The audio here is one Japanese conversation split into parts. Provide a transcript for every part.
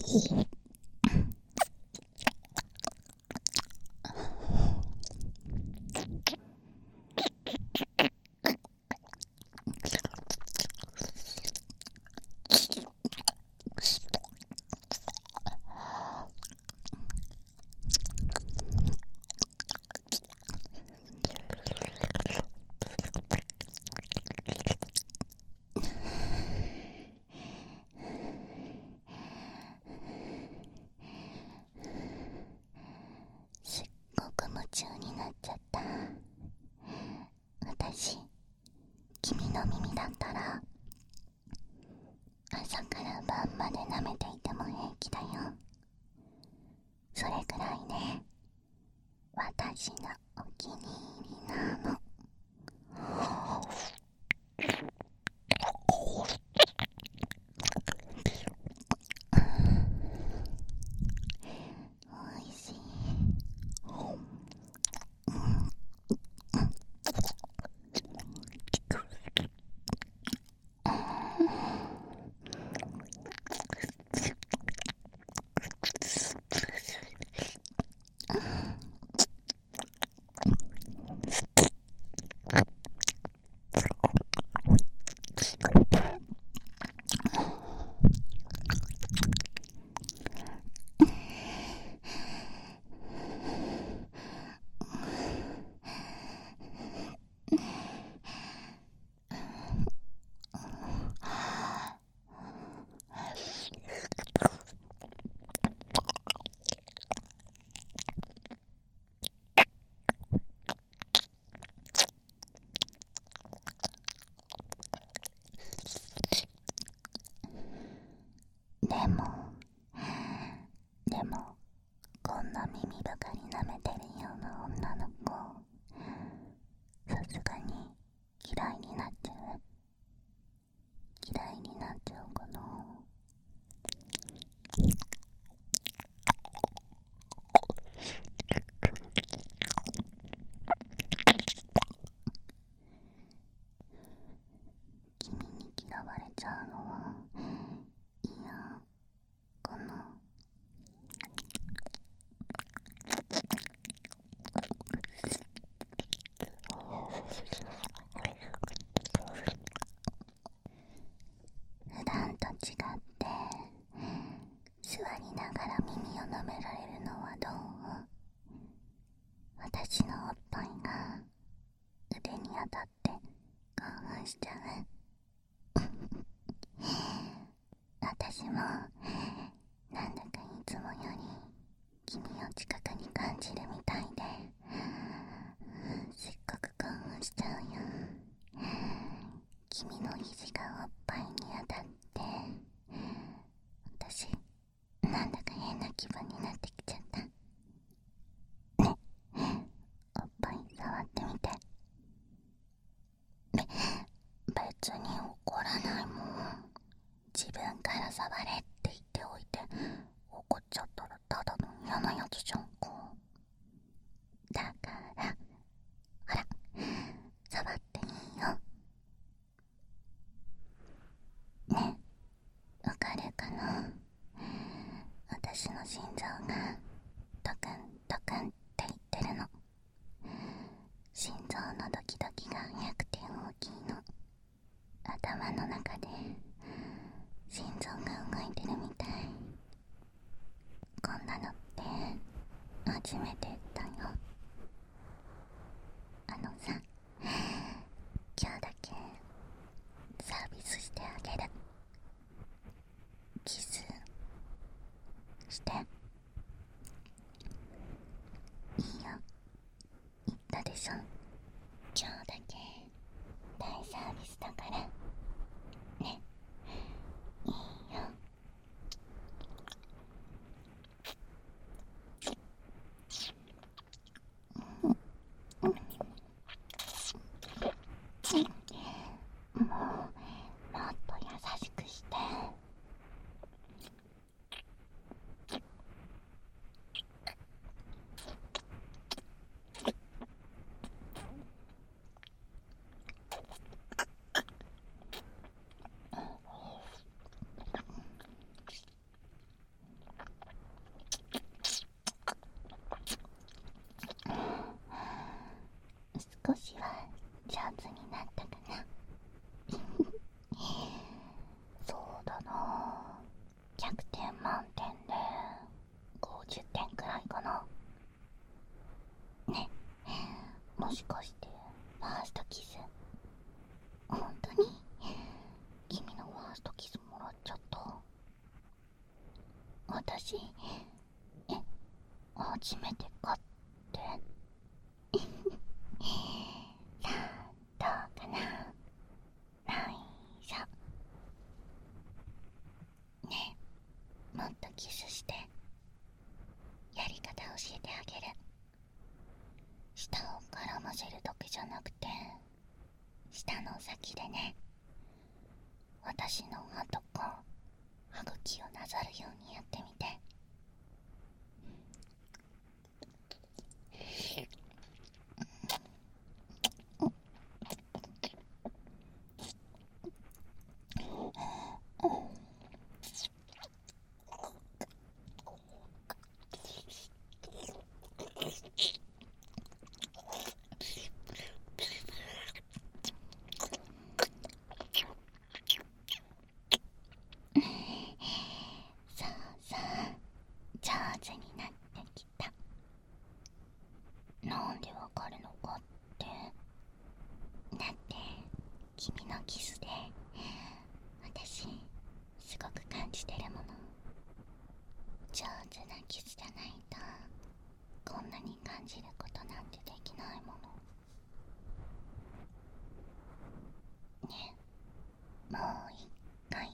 すっごく夢中になっちゃった。私、君の耳だったら朝から晩まで舐めていても平気だよ。それくらいね、私のお気に入りなの。おいしい。でもこんな耳ばかり舐めてるような女の子、さすがに嫌いになっちゃうかな。君に嫌われちゃうのはいや、この普段と違って座りながら耳を舐められるのはどう？私のおっぱいが腕に当たって興奮しちゃう。私もなんだかいつもより君を近くに感じるみたいで、すっごく興奮しちゃうよ。君の肘がおっぱいに当たって私なんだか変な気分になってきちゃった。ね、おっぱい触ってみて。別に怒らないもん。自分から触れって言っておいて怒っちゃったらただの嫌なやつじゃんか。だからほら、触っていいよ。ね、わかるかな？私の心臓がドクンドクンって言ってるの。心臓のドキドキが速くて大きいの。頭の中で心臓が動いてるみたい。こんなのって初めてだよ。さ、今日だけサービスしてあげる。キスして。いいよ、言ったでしょ。今日だけ大サービスだからね。いいよ。 私初めて買ってさあどうかな。よいしょ。ねえ、もっとキスしてやり方教えてあげる。舌を絡ませるだけじゃなくて舌の先でね、私の歯とか歯茎をなぞるようにやってみて。さあさあ、上手になってきた。なんでわかるのかって、だって君のキスで私すごく感じてるもの。上手なキスじゃないとこんなに感じることなんてできないものね。もう一回。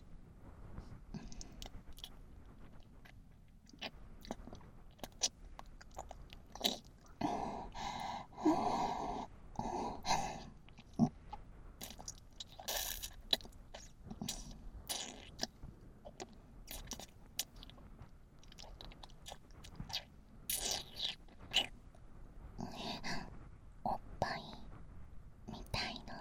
おっぱいみたいな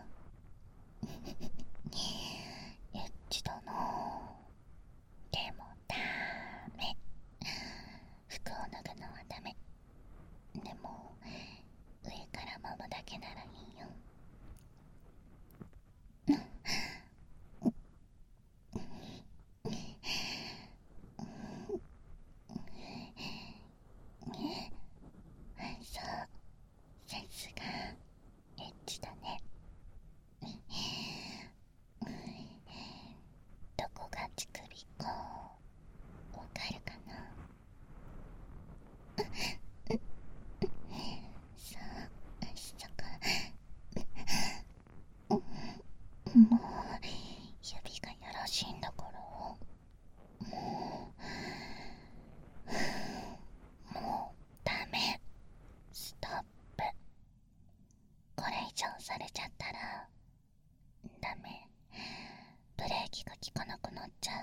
エッチだな。でもダメ、服を脱ぐのはダメ。でも上から揉むだけならいいよ。そう、さすがエッチだね。どこが乳首かわかるかな。さあ、そこ。もう指がよろしいんだから。もうダメ。ストップ。これ以上されちゃったらダメ。ブレーキが効かなくなっちゃう。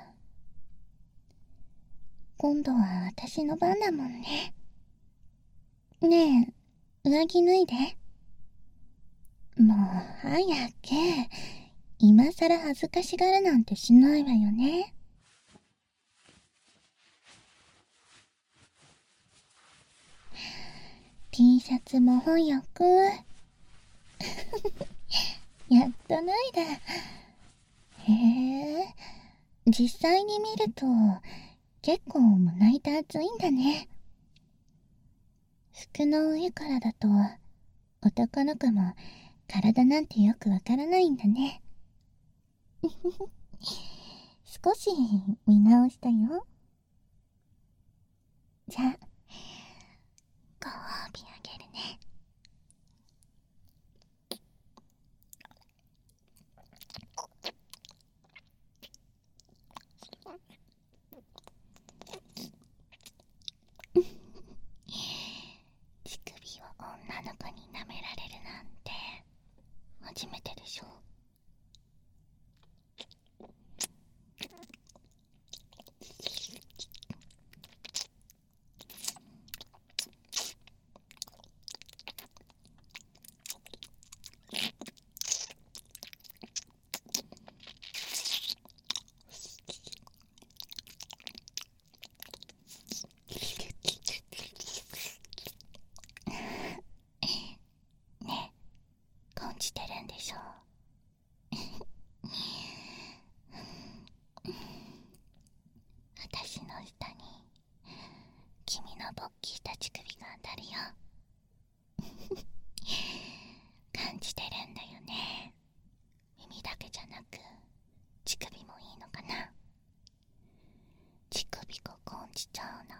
今度は私の番だもんね。ねえ、上着脱いで。もう早く。今さら恥ずかしがるなんてしないわよね。T シャツも早く。やっと脱いだ。へえ、実際に見ると結構胸板厚いんだね。服の上からだと男の子も体なんてよくわからないんだね。少し見直したよ。じゃあご褒美あげるね。乳首を女の子に舐められるなんて初めてでしょ。ねえ、感じてるんでしょ。私の下に君の勃起した乳首が当たるよ。感じてるんだよね。耳だけじゃなく乳首もいいのかな。乳首が感じちゃう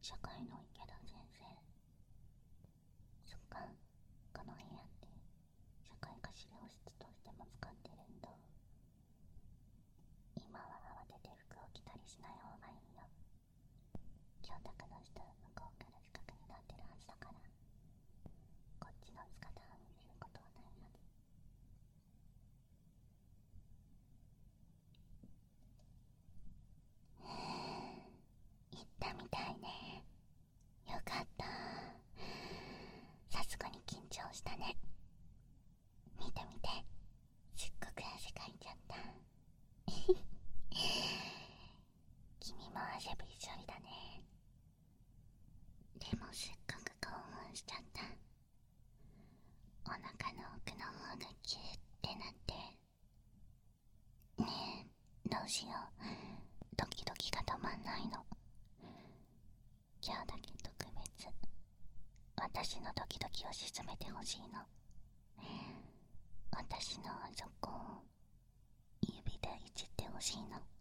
社会の池田先生。そっか、この部屋って社会科資料室としても使ってるんだ。今は慌てて服を着たりしない方がいいよ。教託の人は向こうから近くになってるはずだから、こっちの姿は見れることはないはず。言ったみたいね。よかった。さすがに緊張したね。見て見て、すっごく汗かいちゃった。君も汗びっしょりだね。でもすっごく興奮しちゃった。お腹の奥の方がキューってなって。ねえ、どうしよう。ドキドキが止まんないの。今日だけ特別、私のドキドキを沈めてほしいの。私のあそこを指でいじってほしいの。